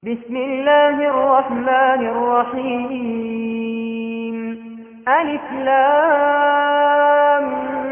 بسم الله الرحمن الرحيم ألف لام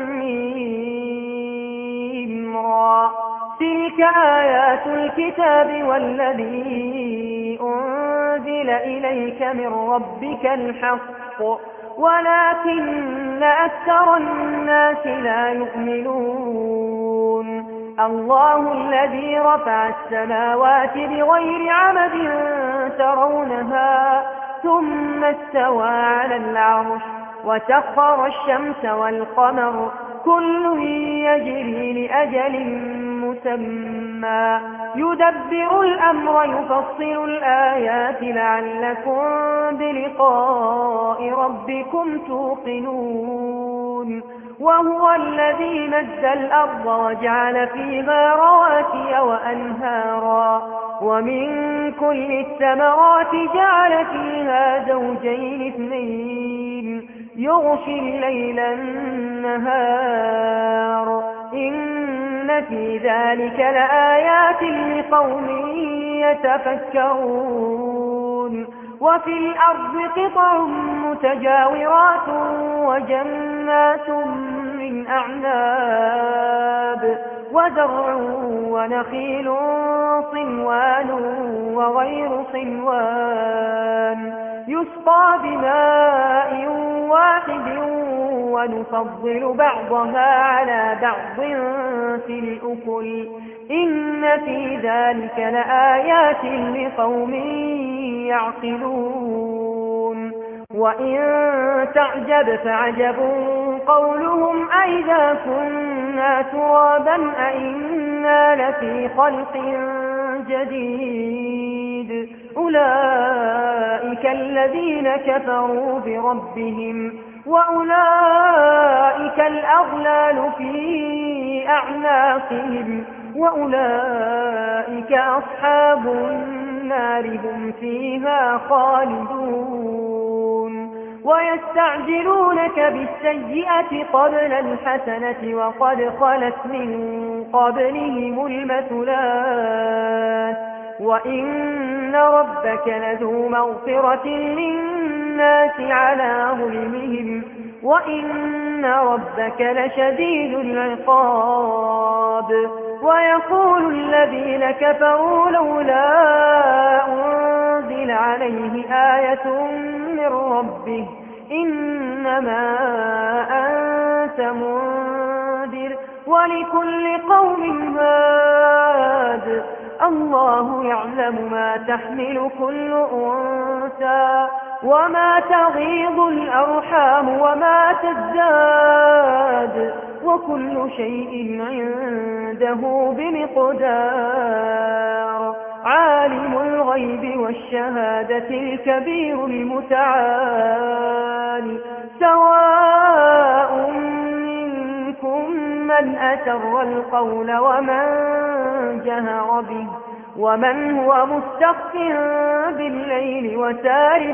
ميم را تلك آيات الكتاب والذي أنزل إليك من ربك الحق ولكن أكثر الناس لا يؤمنون الله الذي رفع السماوات بغير عمد ترونها ثم استوى على العرش وسخر الشمس والقمر كل يجري لأجل مسمى يدبر الأمر يفصل الآيات لعلكم بلقاء ربكم توقنون وهو الذي مد الأرض وجعل فيها رواسي وأنهارا ومن كل الثمرات جعل فيها زوجين اثنين يغشي الليل النهار إن في ذلك لآيات لقوم يتفكرون وفي الأرض قطع متجاورات وجنات من أعناب وزرع ونخيل صنوان وغير صنوان يسقى بماء واحد ونفضل بعضها على بعض في الأكل إن في ذلك لآيات لقوم يعقلون وإن تعجب فعجب قولهم أئذا كنا ترابا أئنا لفي خلق جديد أولئك الذين كفروا بربهم وأولئك الأغلال في أعناقهم وأولئك أصحاب النار هم فيها خالدون ويستعجلونك بالسيئة قبل الحسنة وقد خلت من قبلهم المثلات وإن ربك لذو مغفرة للناس على ظلمهم وإن ربك لشديد العقاب ويقول الذين كفروا لولا أنزل عليه آية من ربه إنما أنت منذر ولكل قوم هاد الله يعلم ما تحمل كل أنثى وما تغيض الأرحام وما تزداد وكل شيء عنده بمقدار عالم الغيب والشهادة الكبير المتعال سواء منكم من أسر القول ومن جهر به ومن هو مستخف بالليل وسارب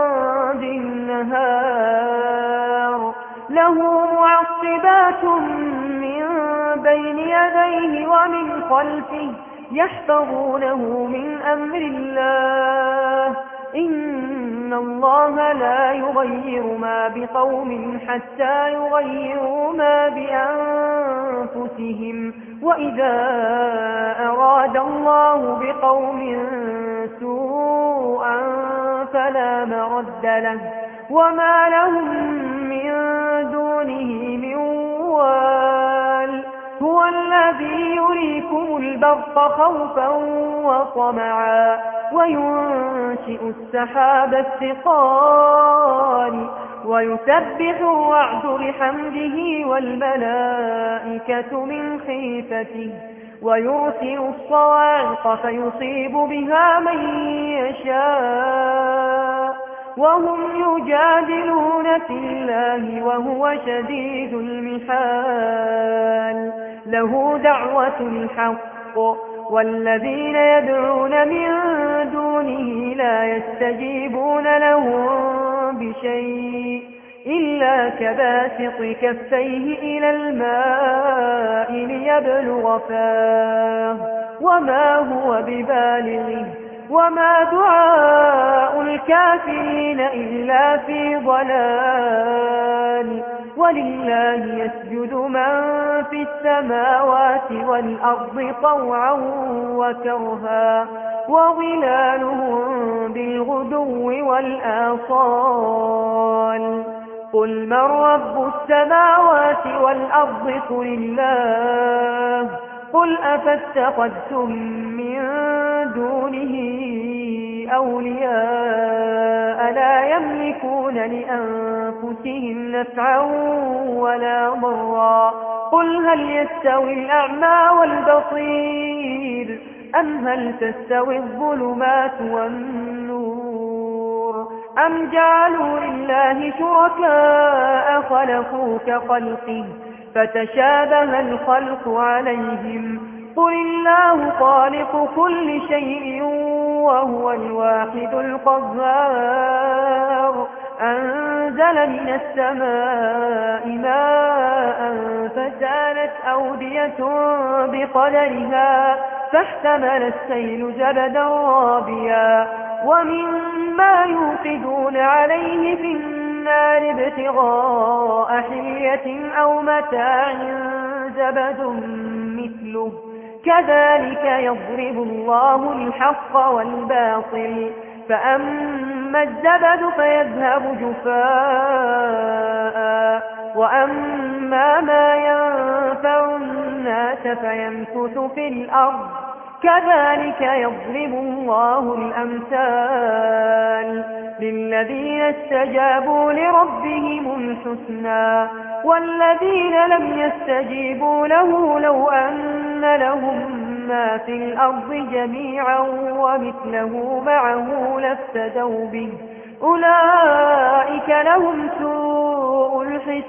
بالنهار له معقبات من بين يديه ومن خلفه يحفظونه من أمر الله إن الله لا يغير ما بقوم حتى يغيروا ما بأنفسهم وإذا أراد الله بقوم سوءا فلا مرد له وما لهم من دونه من وال هو الذي يريكم البرق خوفا وطمعا وينشئ السحاب الثقال ويسبح الرعد بحمده والملائكة من خيفته ويرسل الصواعق فيصيب بها من يشاء وهم يجادلون في الله وهو شديد المحال له دعوة الحق والذين يدعون من دونه لا يستجيبون لهم بشيء إلا كباسط كفيه إلى الماء ليبلغ فاه وما هو ببالغه وما دعاء الكافرين إلا في ضلال ولله يسجد من في السماوات والأرض طوعا وكرها وظلالهم بالغدو والآصال قل من رب السماوات والأرض قل الله قل أفاتخذتم من دونه أولياء لا يملكون لأنفسهم نفعا ولا ضرا قل هل يستوي الأعمى والبصير أم هل تستوي الظلمات والنور أم جعلوا لله شركاء خلقوا كخلقه فتشابه الخلق عليهم قل الله خالق كل شيء وهو الواحد القهار أنزل من السماء ماء فسالت أودية بقدرها فاحتمل السيل زبدا رابيا ومما يوقدون عليه في النار ابتغاء حلية أو متاع زبد مثله كذلك يضرب الله الحق والباطل فأما الزبد فيذهب جفاء وأما ما ينفع الناس فيمكث في الأرض كذلك يضرب الله الأمثال للذين استجابوا لربهم الحسنى والذين لم يستجيبوا له لو أن لهم ما في الأرض جميعا ومثله معه لافتدوا به أولئك لهم سوء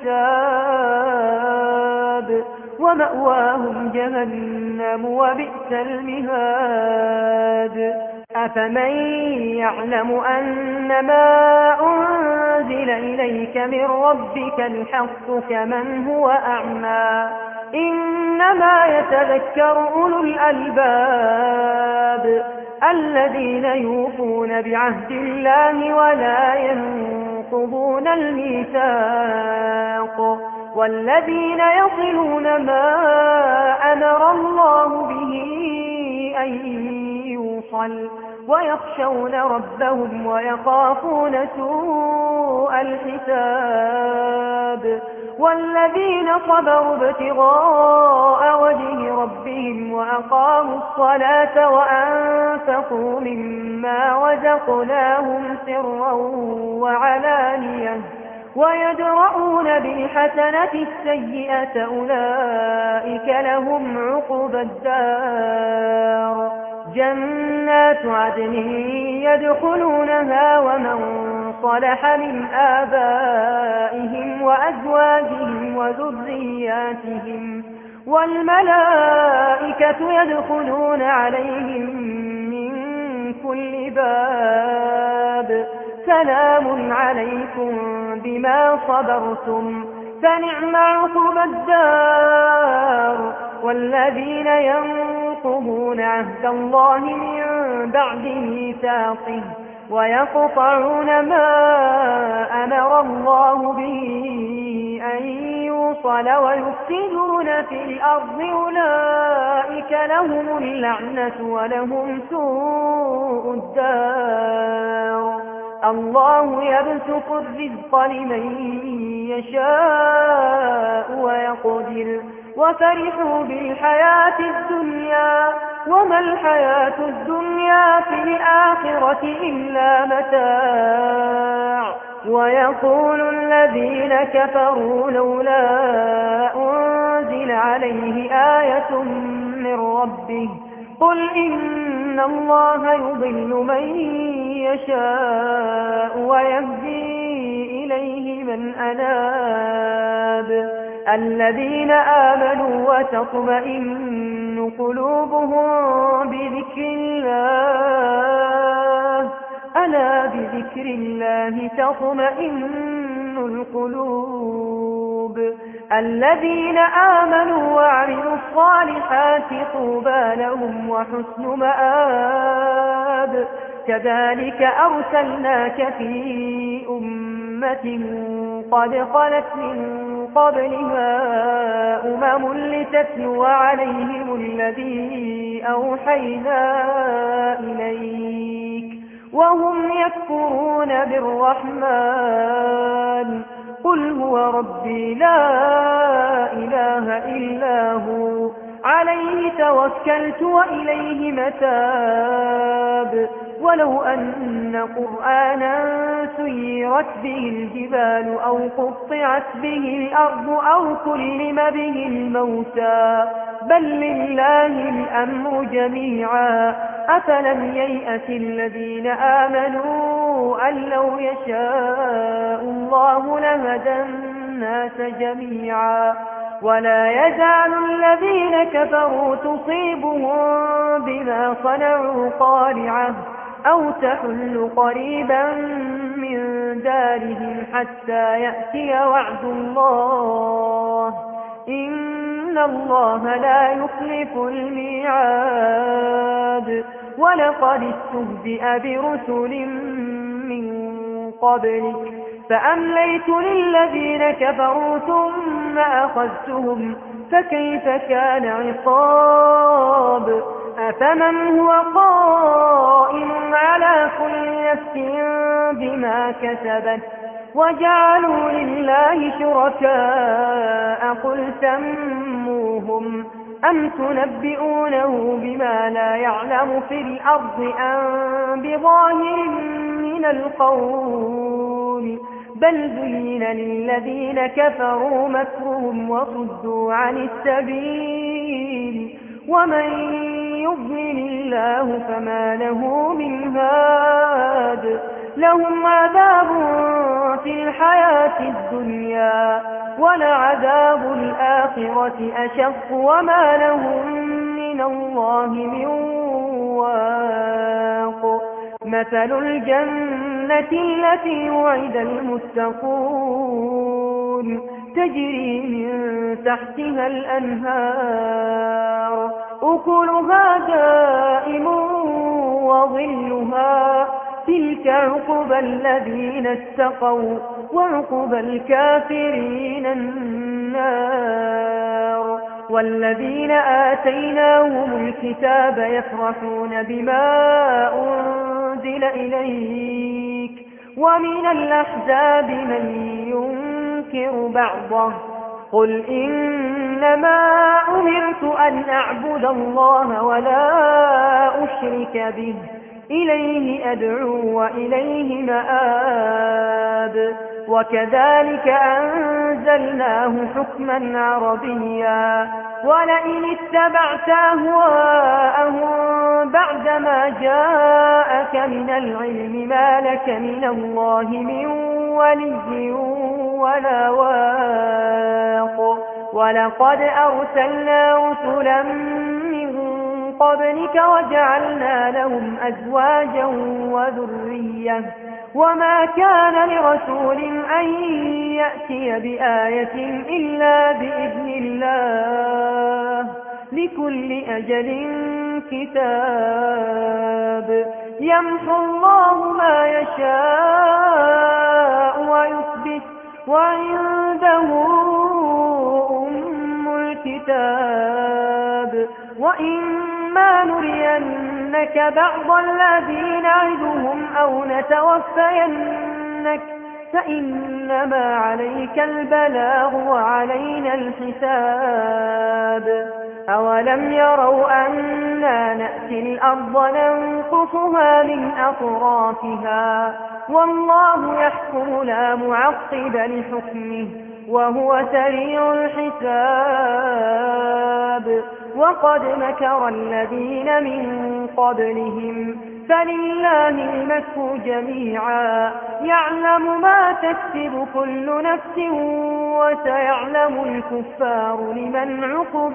الحساب ومأواهم جهنم وبئس المهاد أفمن يعلم أنما أنزل إليك من ربك الحق كمن هو أعمى إنما يتذكر أولو الألباب الذين يوفون بعهد الله ولا ينقضون الميثاق والذين يصلون ما أمر الله به أن يوصل ويخشون ربهم ويخافون سوء الحساب والذين صبروا ابتغاء وجه ربهم وأقاموا الصلاة وأنفقوا مما رزقناهم سرا وعلانية ويدرؤون بالحسنة السيئة أولئك لهم عقبى الدار جنات عدن يدخلونها ومن صلح من آبائهم وأزواجهم وذرياتهم والملائكة يدخلون عليهم من كل باب سلام عليكم بما صبرتم فنعم عقبى الدار والذين ينقضون عهد الله من بعد ميثاقه ويقطعون ما أمر الله به أن يوصل ويفسدون في الأرض أولئك لهم اللعنة ولهم سوء الدار الله يبسط الرزق لمن يشاء ويقدر وفرحوا بالحياة الدنيا وما الحياة الدنيا في الآخرة إلا متاع ويقول الذين كفروا لولا أنزل عليه آية من ربه قل إن الله يضل من يشاء ويهدي إليه من أناب الذين آمنوا وتطمئن قلوبهم بذكر الله ألا بذكر الله تطمئن القلوب الذين آمنوا وعملوا الصالحات طوبى لهم وحسن مآب الكتاب كذلك أرسلناك في أمة قد خلت من قبلها لتتلو عليهم الذي أوحينا إليك وهم يكفرون بالرحمن قل هو ربي لا إله إلا هو عليه توكلت وإليه متاب ولو أن قرآنا سيرت به الجبال أو قطعت به الأرض أو كلم به الموتى بل لله الأمر جميعا أفلم ييأس الذين آمنوا أن لو يشاء الله لهدى الناس جميعا ولا يزال الذين كفروا تصيبهم بما صنعوا قارعة أو تحل قريبا من دارهم حتى يأتي وعد الله إن الله لا يخلف الميعاد ولقد استهزئ برسل من قبلك فأمليت للذين كفروا ثم أخذتهم فكيف كان عقاب أفمن هو قائم على كل نفس بما كسبت وجعلوا لله شركاء قل سموهم أم تنبئونه بما لا يعلم في الأرض أم بظاهر من القول بل زين للذين كفروا مكرهم وصدوا عن السبيل ومن يضلل الله فما له من هاد لهم عذاب في الحياة الدنيا ولعذاب الآخرة أشق وما لهم من الله من واق مثل الجنة التي وعد المتقون تجري من تحتها الأنهار أكلها دائم وظلها تلك عقبى الذين اتقوا وعقبى الكافرين النار والذين آتيناهم الكتاب يفرحون بما أنزل إليك ومن الأحزاب من ينكر بعضه قل إنما أمرت أن أعبد الله ولا أشرك به إليه أدعو وإليه مآب وكذلك أنزلناه حكما عربيا ولئن اتبعت أهواءهم بعدما جاءك من العلم ما لك من الله من ولي ولا واق ولقد أرسلنا رسلا من قبلك وجعلنا لهم أزواجا وذرية وما كان لرسول أن يأتي بآية إلا بإذن الله لكل أجل كتاب يمحو الله ما يشاء ويثبت وعنده أم الكتاب وإما نرينك بعض الذي نعدهم أو نتوفينك فإنما عليك البلاغ وعلينا الحساب أولم يروا أنا نأتي الأرض ننقصها من أطرافها والله يحكم لا معقب لحكمه وهو سريع الحساب وقد مكر الذين من قبلهم فلله المكر جميعا يعلم ما تكسب كل نفس وسيعلم الكفار لمن عقبى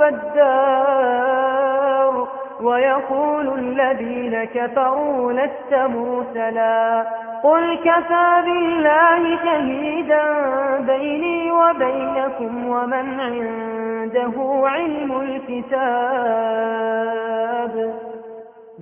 الدار ويقول الذين كفروا لست مرسلا قل كفى بالله شهيدا بيني وبينكم ومن عنده علم الكتاب